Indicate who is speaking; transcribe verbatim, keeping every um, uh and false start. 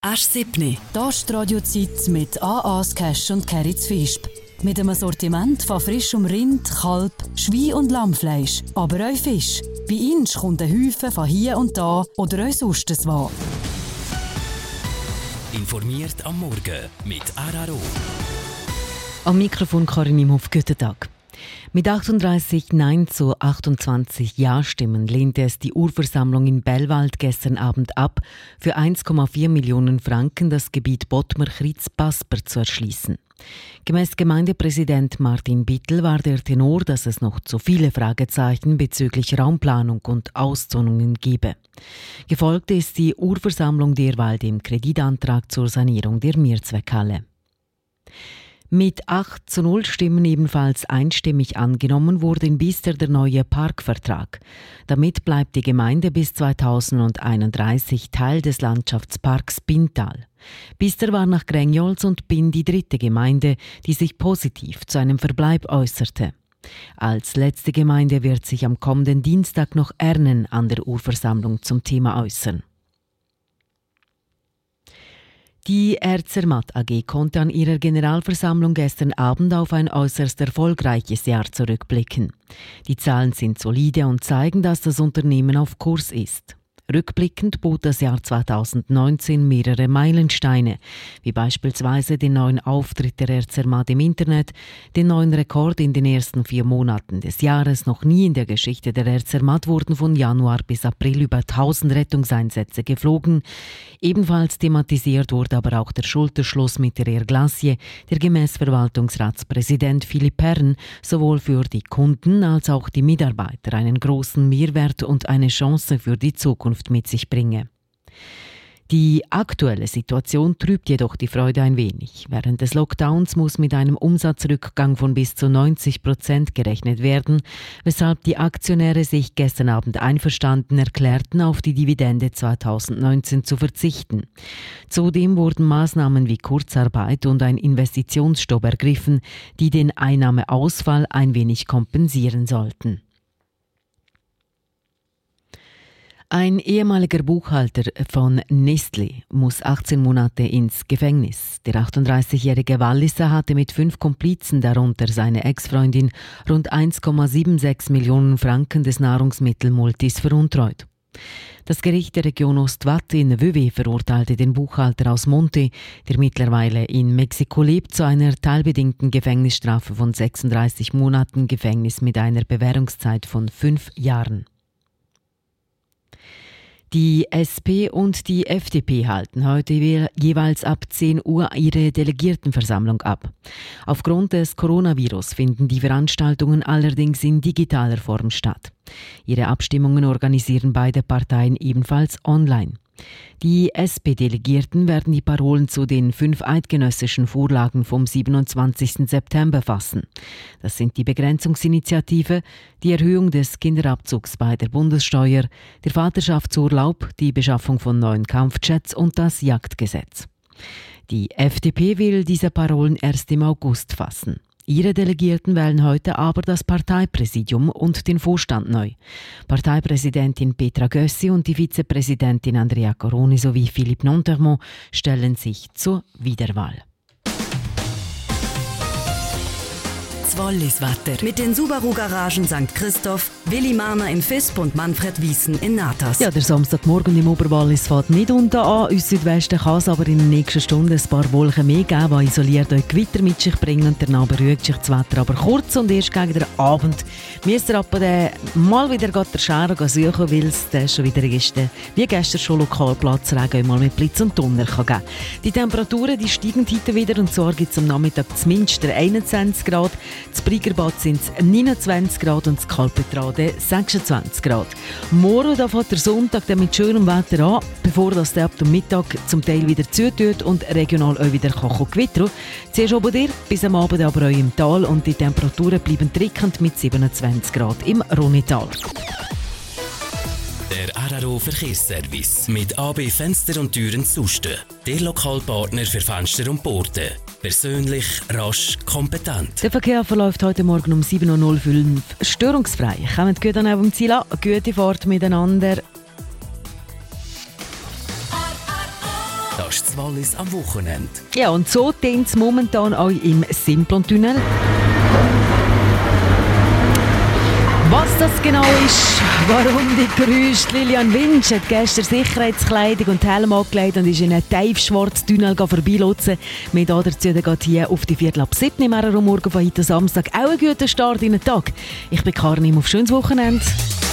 Speaker 1: Asch siebni. Da ist die Radiozeit mit A A's Cash und Keritz Fisp. Mit einem Sortiment von frischem Rind, Kalb, Schwein- und Lammfleisch. Aber auch Fisch. Bei uns kommt ein Häufen von hier und da oder auch sonst was.
Speaker 2: Informiert am Morgen mit R R O.
Speaker 3: Am Mikrofon Karin Imhoff, guten Tag. Mit achtunddreißig Nein zu achtundzwanzig Ja-Stimmen lehnte es die Urversammlung in Bellwald gestern Abend ab, für eins Komma vier Millionen Franken das Gebiet Bottmer-Chritz-Basper zu erschließen. Gemäss Gemeindepräsident Martin Bittel war der Tenor, dass es noch zu viele Fragezeichen bezüglich Raumplanung und Auszonungen gebe. Gefolgt ist die Urversammlung derweil dem Kreditantrag zur Sanierung der Mehrzweckhalle. Mit acht zu null Stimmen ebenfalls einstimmig angenommen wurde in Bister der neue Parkvertrag. Damit bleibt die Gemeinde bis zweitausendeinunddreißig Teil des Landschaftsparks Bintal. Bister war nach Grängjolz und Bin die dritte Gemeinde, die sich positiv zu einem Verbleib äußerte. Als letzte Gemeinde wird sich am kommenden Dienstag noch Ernen an der Urversammlung zum Thema äußern. Die R Zermatt A G konnte an ihrer Generalversammlung gestern Abend auf ein äußerst erfolgreiches Jahr zurückblicken. Die Zahlen sind solide und zeigen, dass das Unternehmen auf Kurs ist. Rückblickend bot das Jahr zweitausendneunzehn mehrere Meilensteine, wie beispielsweise den neuen Auftritt der R Zermatt im Internet, den neuen Rekord in den ersten vier Monaten des Jahres. Noch nie in der Geschichte der R Zermatt wurden von Januar bis April über tausend Rettungseinsätze geflogen. Ebenfalls thematisiert wurde aber auch der Schulterschluss mit der Air Glacier, der gemäß Verwaltungsratspräsident Philipp Perren sowohl für die Kunden als auch die Mitarbeiter einen großen Mehrwert und eine Chance für die Zukunft mit sich bringe. Die aktuelle Situation trübt jedoch die Freude ein wenig. Während des Lockdowns muss mit einem Umsatzrückgang von bis zu neunzig Prozent gerechnet werden, weshalb die Aktionäre sich gestern Abend einverstanden erklärten, auf die Dividende zweitausendneunzehn zu verzichten. Zudem wurden Maßnahmen wie Kurzarbeit und ein Investitionsstopp ergriffen, die den Einnahmeausfall ein wenig kompensieren sollten. Ein ehemaliger Buchhalter von Nestlé muss achtzehn Monate ins Gefängnis. Der achtunddreißigjährige Walliser hatte mit fünf Komplizen, darunter seine Ex-Freundin, rund eins Komma sechsundsiebzig Millionen Franken des Nahrungsmittelmultis veruntreut. Das Gericht der Region Ostwatt in Vevey verurteilte den Buchhalter aus Monte, der mittlerweile in Mexiko lebt, zu einer teilbedingten Gefängnisstrafe von sechsunddreißig Monaten Gefängnis mit einer Bewährungszeit von fünf Jahren. Die S P und die F D P halten heute jeweils ab zehn Uhr ihre Delegiertenversammlung ab. Aufgrund des Coronavirus finden die Veranstaltungen allerdings in digitaler Form statt. Ihre Abstimmungen organisieren beide Parteien ebenfalls online. Die S P-Delegierten werden die Parolen zu den fünf eidgenössischen Vorlagen vom siebenundzwanzigsten September fassen. Das sind die Begrenzungsinitiative, die Erhöhung des Kinderabzugs bei der Bundessteuer, der Vaterschaftsurlaub, die Beschaffung von neuen Kampfjets und das Jagdgesetz. Die F D P will diese Parolen erst im August fassen. Ihre Delegierten wählen heute aber das Parteipräsidium und den Vorstand neu. Parteipräsidentin Petra Gössi und die Vizepräsidentin Andrea Coroni sowie Philippe Nontermont stellen sich zur Wiederwahl.
Speaker 1: Das Walliswetter. Mit den Subaru-Garagen Sankt Christoph, Willi Mahner in Visp und Manfred Wiesen in Natas.
Speaker 3: Ja, der Samstagmorgen im Oberwallis fährt nicht unten an. Uns Südwesten kann es aber in den nächsten Stunden ein paar Wolken mehr geben, die isoliert euch Gewitter mit sich bringen. Danach beruhigt sich das Wetter aber kurz und erst gegen den Abend müsst ihr aber den mal wieder der Schere suchen, weil es schon wieder ist, wie gestern schon Lokalplatzregen mal mit Blitz und Donner kann geben. Die Temperaturen die steigen heute wieder und zwar gibt es am Nachmittag zumindest einundzwanzig Grad. Das Briegerbad sind es neunundzwanzig Grad und das Kalpetrade sechsundzwanzig Grad. Morgen da fährt der Sonntag dann mit schönem Wetter an, bevor das ab dem Mittag zum Teil wieder zutut und regional auch wieder gewittern. Zuerst oben dir, bis am Abend aber auch im Tal und die Temperaturen bleiben drückend mit siebenundzwanzig Grad im Rhonital.
Speaker 2: Der R R O Verkehrsservice mit A B Fenster und Türen Susten. Der Lokalpartner für Fenster und Porten. Persönlich, rasch, kompetent.
Speaker 3: Der Verkehr verläuft heute Morgen um sieben Uhr null fünf störungsfrei. Kommt gut an eurem Ziel an. Gute Fahrt miteinander.
Speaker 2: erlebst du Wallis am Wochenende.
Speaker 3: Ja, und so tönt es momentan auch im Simplon-Tunnel. Was das genau ist, warum die Geräusche, Lilian Winsch hat gestern Sicherheitskleidung und Helm angelegt und ist in einen tiefschwarzen Tunnel vorbeilotsen. Wir dazu geht hier auf die Viertel ab sieben im Morgen von heute Samstag auch einen guten Start in den Tag. Ich bin Karin, auf schönes Wochenende.